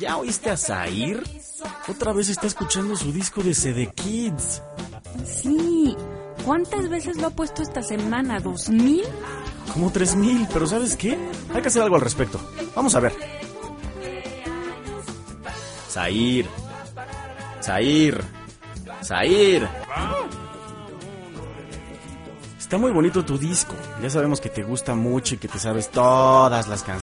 ¿Ya oíste a Zair? Otra vez está escuchando su disco de CD Kids. Sí. ¿Cuántas veces lo ha puesto esta semana? ¿2000? Como 3000, pero ¿sabes qué? Hay que hacer algo al respecto. Vamos a ver. Zair. Está muy bonito tu disco. Ya sabemos que te gusta mucho y que te sabes todas las canciones.